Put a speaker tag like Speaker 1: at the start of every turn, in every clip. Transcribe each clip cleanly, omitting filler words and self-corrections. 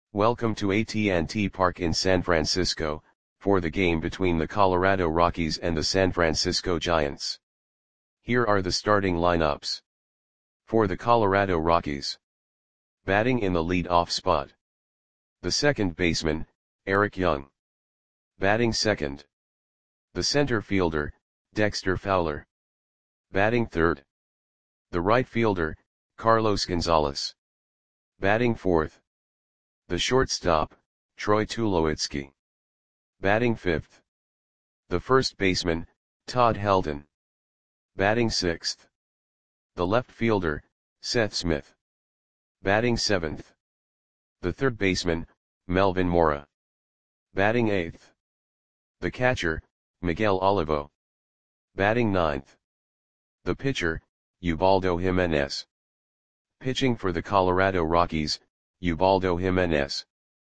Speaker 1: Welcome to AT&T Park in San Francisco, for the game between the Colorado Rockies and the San Francisco Giants. Here are the starting lineups. For the Colorado Rockies. Batting in the lead-off spot. The second baseman, Eric Young. Batting second. The center fielder, Dexter Fowler. Batting third. The right fielder, Carlos Gonzalez. Batting fourth. The shortstop, Troy Tulowitzki. Batting fifth. The first baseman, Todd Helton. Batting sixth. The left fielder, Seth Smith. Batting seventh. The third baseman, Melvin Mora. Batting eighth. The catcher, Miguel Olivo. Batting ninth. The pitcher, Ubaldo Jimenez. Pitching for the Colorado Rockies, Ubaldo Jimenez.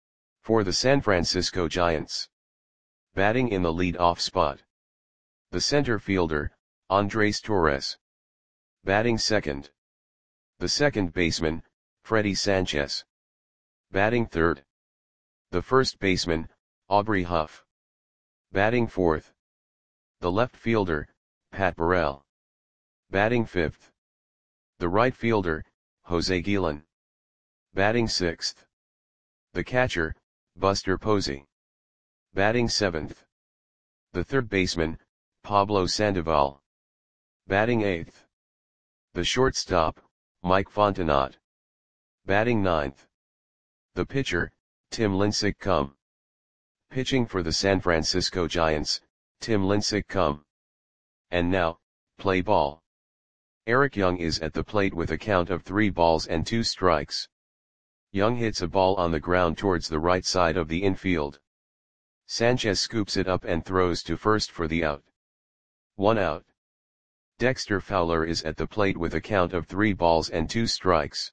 Speaker 1: For the San Francisco Giants. Batting in the lead-off spot. The center fielder, Andres Torres. Batting second. The second baseman, Freddy Sanchez. Batting third. The first baseman, Aubrey Huff. Batting fourth. The left fielder, Pat Burrell. Batting fifth. The right fielder, Jose Guillen. Batting sixth. The catcher, Buster Posey. Batting seventh. The third baseman, Pablo Sandoval. Batting eighth. The shortstop, Mike Fontenot. Batting ninth. The pitcher, Tim Lincecum. Pitching for the San Francisco Giants, Tim Lincecum. And now, play ball. Eric Young is at the plate with a count of 3 balls and 2 strikes. Young hits a ball on the ground towards the right side of the infield. Sanchez scoops it up and throws to first for the out. 1 out. Dexter Fowler is at the plate with a count of 3 balls and 2 strikes.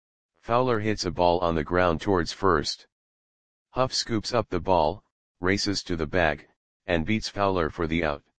Speaker 1: Fowler hits a ball on the ground towards first. Huff scoops up the ball, races to the bag, and beats Fowler for the out.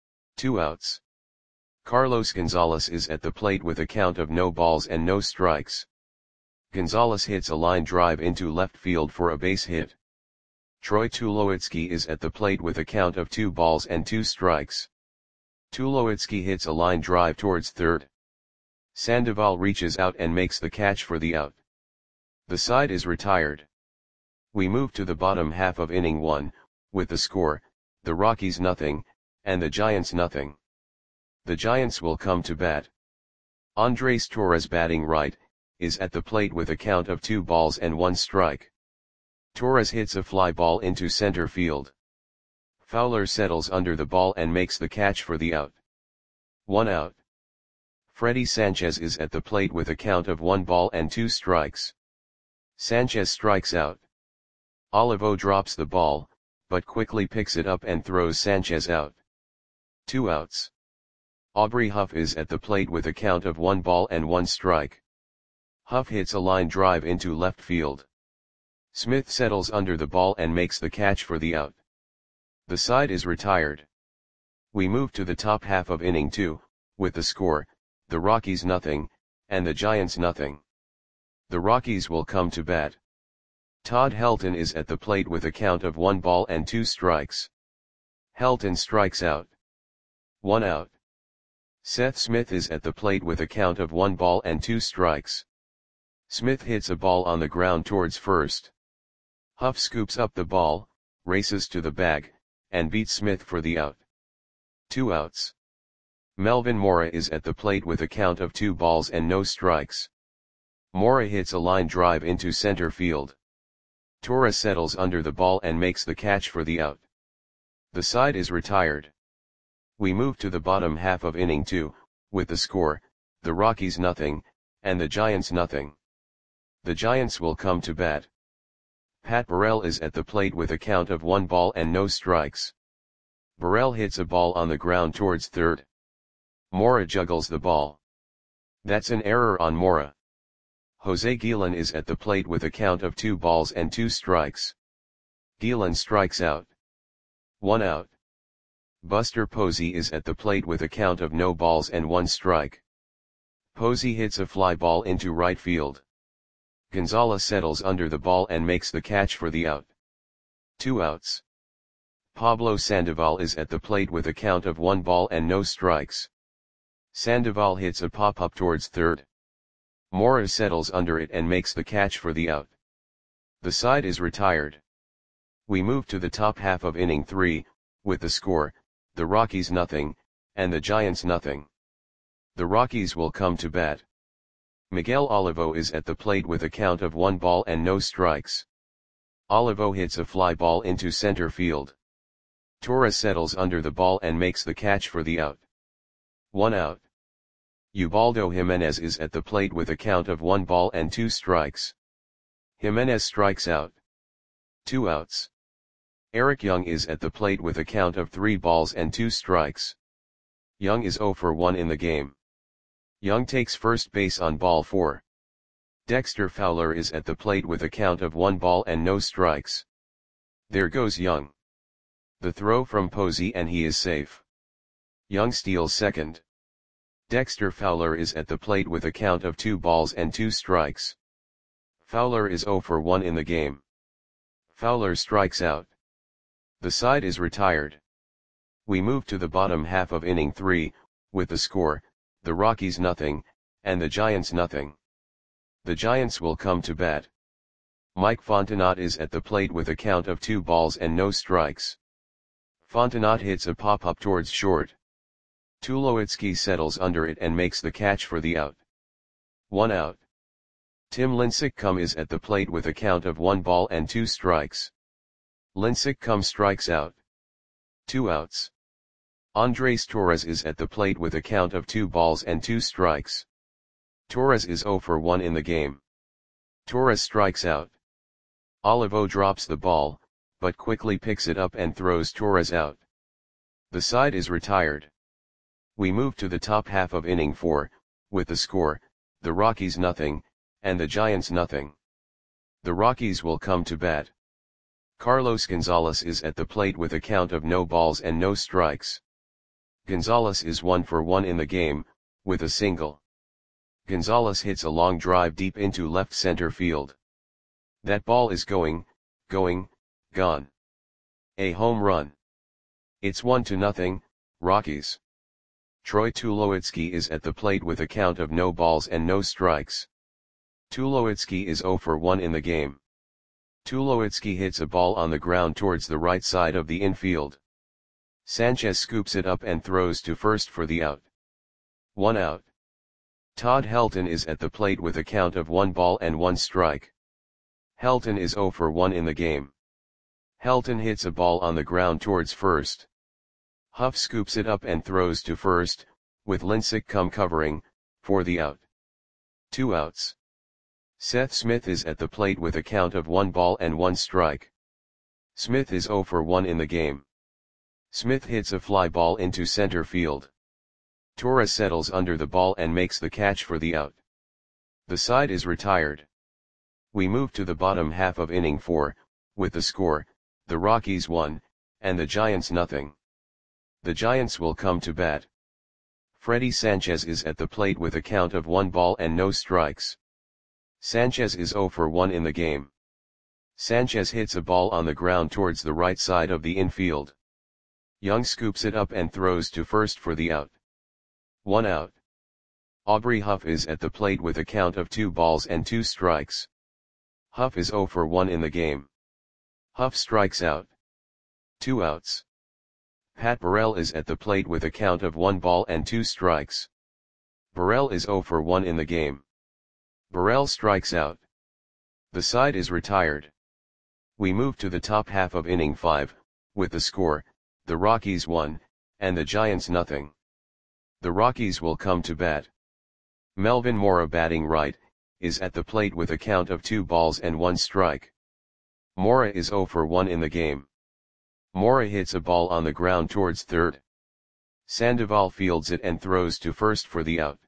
Speaker 1: 2 outs. Carlos Gonzalez is at the plate with a count of no balls and no strikes. Gonzalez hits a line drive into left field for a base hit. Troy Tulowitzki is at the plate with a count of 2 balls and 2 strikes. Tulowitzki hits a line drive towards third. Sandoval reaches out and makes the catch for the out. The side is retired. We move to the bottom half of inning 1, with the score, the Rockies nothing, and the Giants nothing. The Giants will come to bat. Andres Torres, batting right, is at the plate with a count of 2 balls and 1 strike. Torres hits a fly ball into center field. Fowler settles under the ball and makes the catch for the out. 1 out. Freddy Sanchez is at the plate with a count of 1 ball and 2 strikes. Sanchez strikes out. Olivo drops the ball, but quickly picks it up and throws Sanchez out. 2 outs. Aubrey Huff is at the plate with a count of 1 ball and 1 strike. Huff hits a line drive into left field. Smith settles under the ball and makes the catch for the out. The side is retired. We move to the top half of inning 2, with the score, the Rockies nothing, and the Giants nothing. The Rockies will come to bat. Todd Helton is at the plate with a count of 1 ball and 2 strikes. Helton strikes out. 1 out. Seth Smith is at the plate with a count of 1 ball and 2 strikes. Smith hits a ball on the ground towards first. Huff scoops up the ball, races to the bag, and beats Smith for the out. 2 outs. Melvin Mora is at the plate with a count of 2 balls and no strikes. Mora hits a line drive into center field. Torres settles under the ball and makes the catch for the out. The side is retired. We move to the bottom half of inning 2, with the score, the Rockies nothing, and the Giants nothing. The Giants will come to bat. Pat Burrell is at the plate with a count of 1 ball and no strikes. Burrell hits a ball on the ground towards third. Mora juggles the ball. That's an error on Mora. Jose Guillen is at the plate with a count of 2 balls and 2 strikes. Guillen strikes out. 1 out. Buster Posey is at the plate with a count of no balls and 1 strike. Posey hits a fly ball into right field. Gonzalez settles under the ball and makes the catch for the out. 2 outs. Pablo Sandoval is at the plate with a count of 1 ball and no strikes. Sandoval hits a pop-up towards third. Mora settles under it and makes the catch for the out. The side is retired. We move to the top half of inning 3, with the score, the Rockies nothing, and the Giants nothing. The Rockies will come to bat. Miguel Olivo is at the plate with a count of 1 ball and no strikes. Olivo hits a fly ball into center field. Torres settles under the ball and makes the catch for the out. 1 out. Ubaldo Jimenez is at the plate with a count of 1 ball and 2 strikes. Jimenez strikes out. 2 outs. Eric Young is at the plate with a count of 3 balls and 2 strikes. Young is 0 for 1 in the game. Young takes first base on ball 4. Dexter Fowler is at the plate with a count of 1 ball and no strikes. There goes Young. The throw from Posey and he is safe. Young steals second. Dexter Fowler is at the plate with a count of 2 balls and 2 strikes. Fowler is 0 for 1 in the game. Fowler strikes out. The side is retired. We move to the bottom half of inning 3, with the score, the Rockies nothing, and the Giants nothing. The Giants will come to bat. Mike Fontenot is at the plate with a count of 2 balls and no strikes. Fontenot hits a pop-up towards short. Tulowitzki settles under it and makes the catch for the out. 1 out. Tim Lincecum is at the plate with a count of 1 ball and 2 strikes. Lincecum strikes out. 2 outs. Andres Torres is at the plate with a count of 2 balls and 2 strikes. Torres is 0 for 1 in the game. Torres strikes out. Olivo drops the ball, but quickly picks it up and throws Torres out. The side is retired. We move to the top half of inning 4, with the score, the Rockies nothing, and the Giants nothing. The Rockies will come to bat. Carlos Gonzalez is at the plate with a count of no balls and no strikes. Gonzalez is 1 for 1 in the game, with a single. Gonzalez hits a long drive deep into left center field. That ball is going, gone. A home run. It's 1-0, Rockies. Troy Tulowitzki is at the plate with a count of no balls and no strikes. Tulowitzki is 0 for 1 in the game. Tulowitzki hits a ball on the ground towards the right side of the infield. Sanchez scoops it up and throws to first for the out. 1 out. Todd Helton is at the plate with a count of 1 ball and 1 strike. Helton is 0 for 1 in the game. Helton hits a ball on the ground towards first. Huff scoops it up and throws to first, with Lincecum covering, for the out. 2 outs. Seth Smith is at the plate with a count of 1 ball and 1 strike. Smith is 0 for 1 in the game. Smith hits a fly ball into center field. Torres settles under the ball and makes the catch for the out. The side is retired. We move to the bottom half of inning 4, with the score, the Rockies 1, and the Giants nothing. The Giants will come to bat. Freddy Sanchez is at the plate with a count of 1 ball and no strikes. Sanchez is 0 for 1 in the game. Sanchez hits a ball on the ground towards the right side of the infield. Young scoops it up and throws to first for the out. 1 out. Aubrey Huff is at the plate with a count of 2 balls and 2 strikes. Huff is 0 for 1 in the game. Huff strikes out. 2 outs. Pat Burrell is at the plate with a count of 1 ball and 2 strikes. Burrell is 0 for 1 in the game. Burrell strikes out. The side is retired. We move to the top half of inning 5, with the score, the Rockies 1, and the Giants nothing. The Rockies will come to bat. Melvin Mora batting right, is at the plate with a count of 2 balls and 1 strike. Mora is 0 for 1 in the game. Mora hits a ball on the ground towards third. Sandoval fields it and throws to first for the out.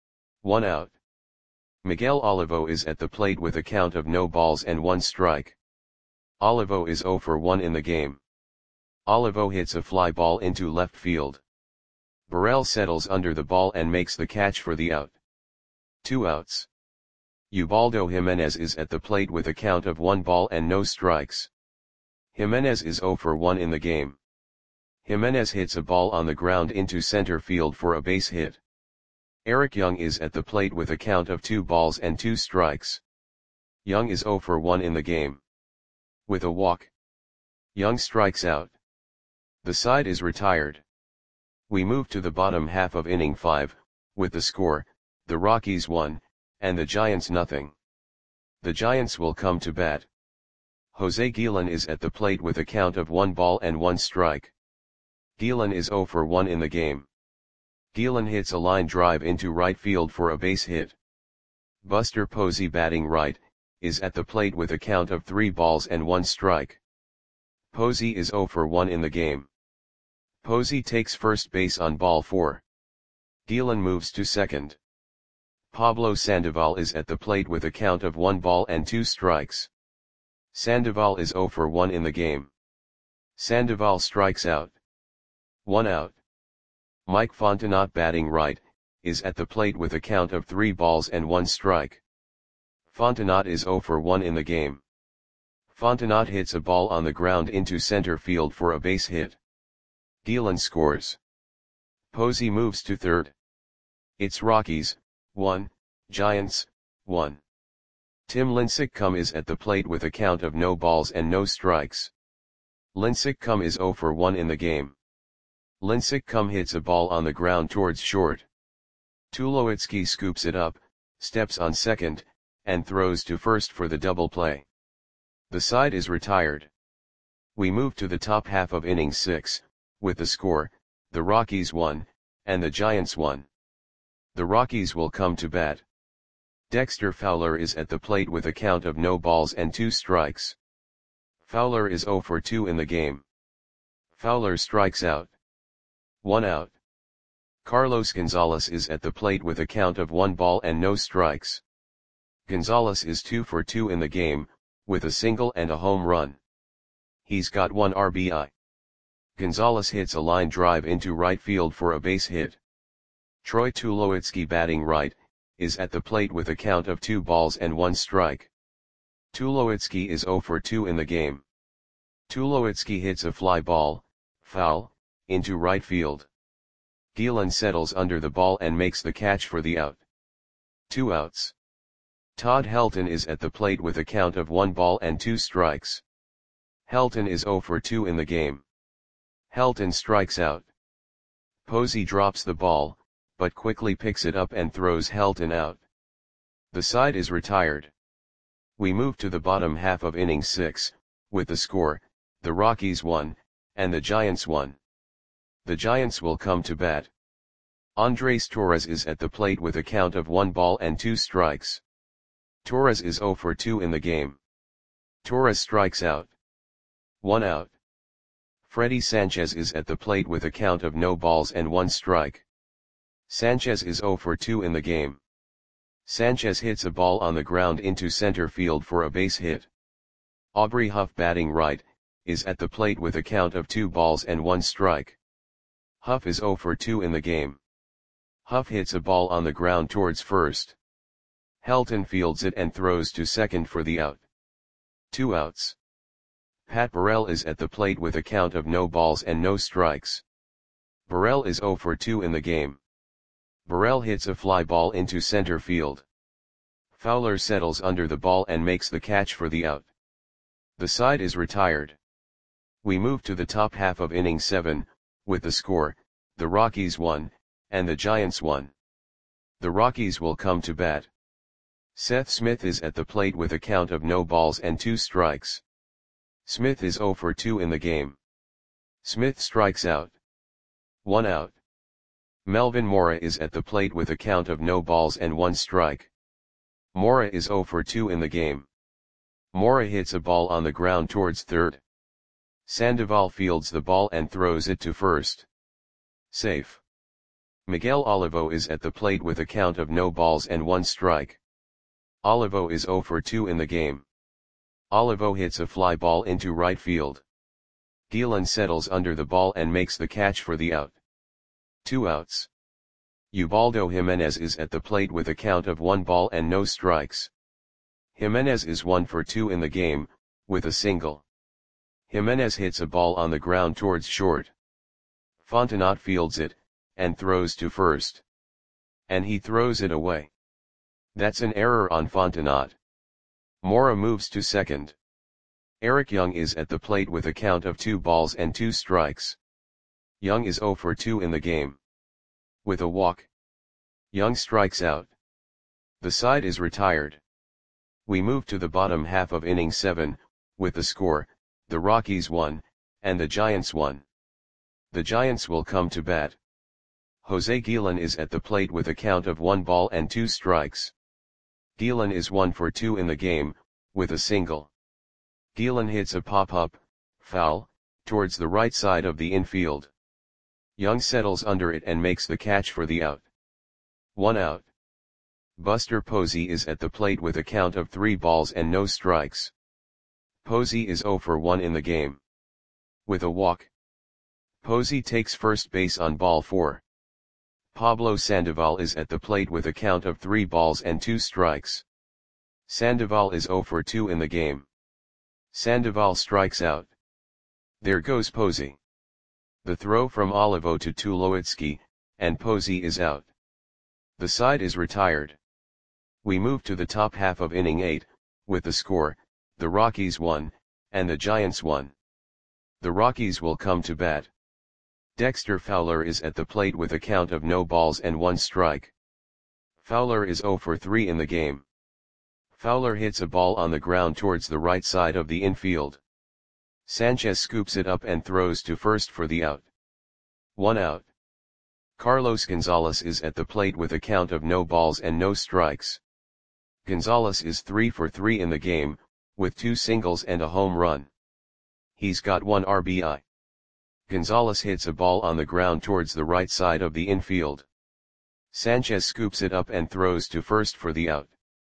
Speaker 1: 1 out. Miguel Olivo is at the plate with a count of no balls and 1 strike. Olivo is 0 for 1 in the game. Olivo hits a fly ball into left field. Burrell settles under the ball and makes the catch for the out. 2 outs. Ubaldo Jimenez is at the plate with a count of 1 ball and no strikes. Jimenez is 0 for 1 in the game. Jimenez hits a ball on the ground into center field for a base hit. Eric Young is at the plate with a count of 2 balls and 2 strikes. Young is 0 for 1 in the game. With a walk, Young strikes out. The side is retired. We move to the bottom half of inning 5, with the score, the Rockies 1, and the Giants nothing. The Giants will come to bat. Jose Guillen is at the plate with a count of 1 ball and 1 strike. Guillen is 0 for 1 in the game. Guillen hits a line drive into right field for a base hit. Buster Posey, batting right, is at the plate with a count of 3 balls and 1 strike. Posey is 0 for 1 in the game. Posey takes first base on ball 4. Guillen moves to second. Pablo Sandoval is at the plate with a count of 1 ball and 2 strikes. Sandoval is 0 for 1 in the game. Sandoval strikes out. 1 out. Mike Fontenot, batting right, is at the plate with a count of 3 balls and 1 strike. Fontenot is 0 for 1 in the game. Fontenot hits a ball on the ground into center field for a base hit. Guillen scores. Posey moves to third. It's Rockies 1, Giants 1. Tim Lincecum is at the plate with a count of no balls and no strikes. Lincecum is 0 for 1 in the game. Lincecum hits a ball on the ground towards short. Tulowitzki scoops it up, steps on second, and throws to first for the double play. The side is retired. We move to the top half of inning 6, with the score, the Rockies 1, and the Giants 1. The Rockies will come to bat. Dexter Fowler is at the plate with a count of no balls and 2 strikes. Fowler is 0 for 2 in the game. Fowler strikes out. 1 out. Carlos Gonzalez is at the plate with a count of 1 ball and no strikes. Gonzalez is 2 for 2 in the game, with a single and a home run. He's got 1 RBI. Gonzalez hits a line drive into right field for a base hit. Troy Tulowitzki, batting right, is at the plate with a count of 2 balls and 1 strike. Tulowitzki is 0 for 2 in the game. Tulowitzki hits a fly ball, foul, into right field. Guillen settles under the ball and makes the catch for the out. 2 outs. Todd Helton is at the plate with a count of 1 ball and 2 strikes. Helton is 0 for 2 in the game. Helton strikes out. Posey drops the ball, but quickly picks it up and throws Helton out. The side is retired. We move to the bottom half of inning 6, with the score, the Rockies 1, and the Giants 1. The Giants will come to bat. Andres Torres is at the plate with a count of 1 ball and 2 strikes. Torres is 0 for 2 in the game. Torres strikes out. 1 out. Freddy Sanchez is at the plate with a count of no balls and 1 strike. Sanchez is 0 for 2 in the game. Sanchez hits a ball on the ground into center field for a base hit. Aubrey Huff, batting right, is at the plate with a count of 2 balls and 1 strike. Huff is 0 for 2 in the game. Huff hits a ball on the ground towards first. Helton fields it and throws to second for the out. 2 outs. Pat Burrell is at the plate with a count of no balls and no strikes. Burrell is 0 for 2 in the game. Burrell hits a fly ball into center field. Fowler settles under the ball and makes the catch for the out. The side is retired. We move to the top half of inning 7, with the score, the Rockies 1, and the Giants 1. The Rockies will come to bat. Seth Smith is at the plate with a count of no balls and 2 strikes. Smith is 0 for 2 in the game. Smith strikes out. 1 out. Melvin Mora is at the plate with a count of no balls and 1 strike. Mora is 0 for 2 in the game. Mora hits a ball on the ground towards third. Sandoval fields the ball and throws it to first. Safe. Miguel Olivo is at the plate with a count of no balls and 1 strike. Olivo is 0 for 2 in the game. Olivo hits a fly ball into right field. Guillen settles under the ball and makes the catch for the out. 2 outs. Ubaldo Jimenez is at the plate with a count of 1 ball and no strikes. Jimenez is 1 for 2 in the game, with a single. Jimenez hits a ball on the ground towards short. Fontenot fields it, and throws to first. And he throws it away. That's an error on Fontenot. Mora moves to second. Eric Young is at the plate with a count of 2 balls and 2 strikes. Young is 0 for 2 in the game. With a walk, Young strikes out. The side is retired. We move to the bottom half of inning 7, with the score, the Rockies 1, and the Giants 1. The Giants will come to bat. Jose Guillen is at the plate with a count of 1 ball and 2 strikes. Guillen is 1 for 2 in the game, with a single. Guillen hits a pop-up, foul, towards the right side of the infield. Young settles under it and makes the catch for the out. 1 out. Buster Posey is at the plate with a count of 3 balls and no strikes. Posey is 0 for 1 in the game. With a walk, Posey takes first base on ball 4. Pablo Sandoval is at the plate with a count of 3 balls and 2 strikes. Sandoval is 0 for 2 in the game. Sandoval strikes out. There goes Posey. The throw from Olivo to Tulowitzki, and Posey is out. The side is retired. We move to the top half of inning 8, with the score, the Rockies 1, and the Giants 1. The Rockies will come to bat. Dexter Fowler is at the plate with a count of no balls and 1 strike. Fowler is 0 for 3 in the game. Fowler hits a ball on the ground towards the right side of the infield. Sanchez scoops it up and throws to first for the out. 1 out. Carlos Gonzalez is at the plate with a count of no balls and no strikes. Gonzalez is 3 for 3 in the game, with 2 singles and a home run. He's got 1 RBI. Gonzalez hits a ball on the ground towards the right side of the infield. Sanchez scoops it up and throws to first for the out.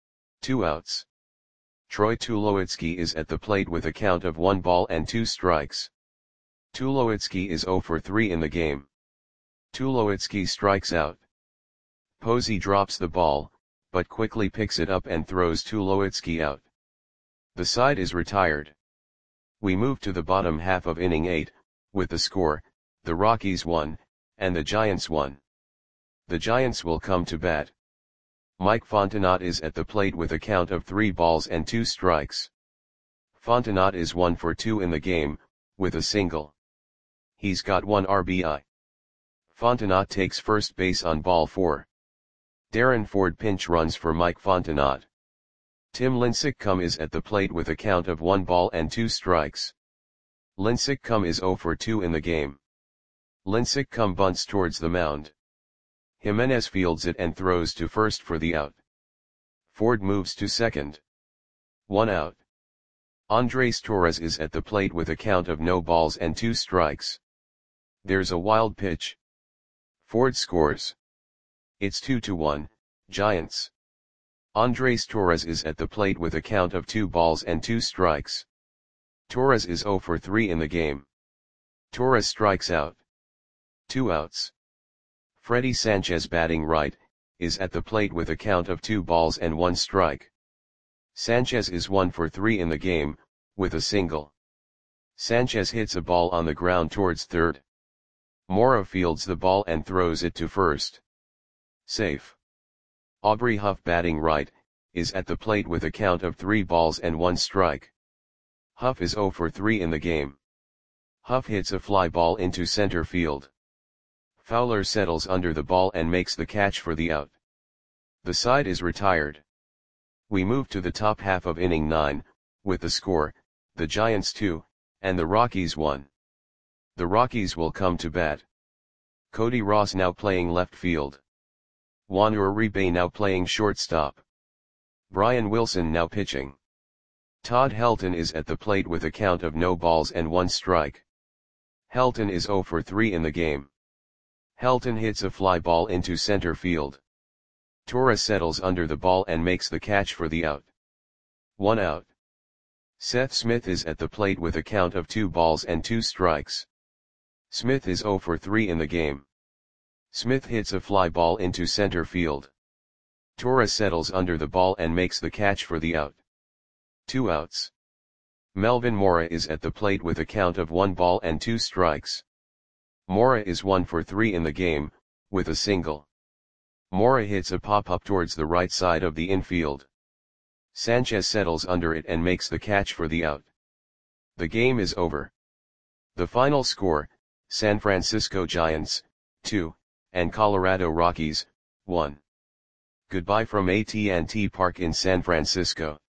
Speaker 1: 2 outs. Troy Tulowitzki is at the plate with a count of 1 ball and 2 strikes. Tulowitzki is 0 for 3 in the game. Tulowitzki strikes out. Posey drops the ball, but quickly picks it up and throws Tulowitzki out. The side is retired. We move to the bottom half of inning 8, with the score, the Rockies 1, and the Giants 1. The Giants will come to bat. Mike Fontenot is at the plate with a count of 3 balls and 2 strikes. Fontenot is 1 for 2 in the game, with a single. He's got 1 RBI. Fontenot takes first base on ball 4. Darren Ford pinch runs for Mike Fontenot. Tim Lincecum is at the plate with a count of 1 ball and 2 strikes. Lincecum is 0 for 2 in the game. Lincecum bunts towards the mound. Jimenez fields it and throws to first for the out. Ford moves to second. 1 out. Andres Torres is at the plate with a count of no balls and 2 strikes. There's a wild pitch. Ford scores. It's 2-1, Giants. Andres Torres is at the plate with a count of 2 balls and 2 strikes. Torres is 0 for 3 in the game. Torres strikes out. 2 outs. Freddy Sanchez batting right, is at the plate with a count of 2 balls and 1 strike. Sanchez is 1 for 3 in the game, with a single. Sanchez hits a ball on the ground towards third. Mora fields the ball and throws it to first. Safe. Aubrey Huff batting right, is at the plate with a count of 3 balls and 1 strike. Huff is 0 for 3 in the game. Huff hits a fly ball into center field. Fowler settles under the ball and makes the catch for the out. The side is retired. We move to the top half of inning 9, with the score, the Giants 2, and the Rockies 1. The Rockies will come to bat. Cody Ross now playing left field. Juan Uribe now playing shortstop. Brian Wilson now pitching. Todd Helton is at the plate with a count of no balls and 1 strike. Helton is 0 for 3 in the game. Helton hits a fly ball into center field. Torres settles under the ball and makes the catch for the out. 1 out. Seth Smith is at the plate with a count of 2 balls and 2 strikes. Smith is 0 for 3 in the game. Smith hits a fly ball into center field. Torres settles under the ball and makes the catch for the out. 2 outs. Melvin Mora is at the plate with a count of 1 ball and 2 strikes. Mora is 1 for 3 in the game, with a single. Mora hits a pop-up towards the right side of the infield. Sanchez settles under it and makes the catch for the out. The game is over. The final score, San Francisco Giants, 2, and Colorado Rockies, 1. Goodbye from AT&T Park in San Francisco.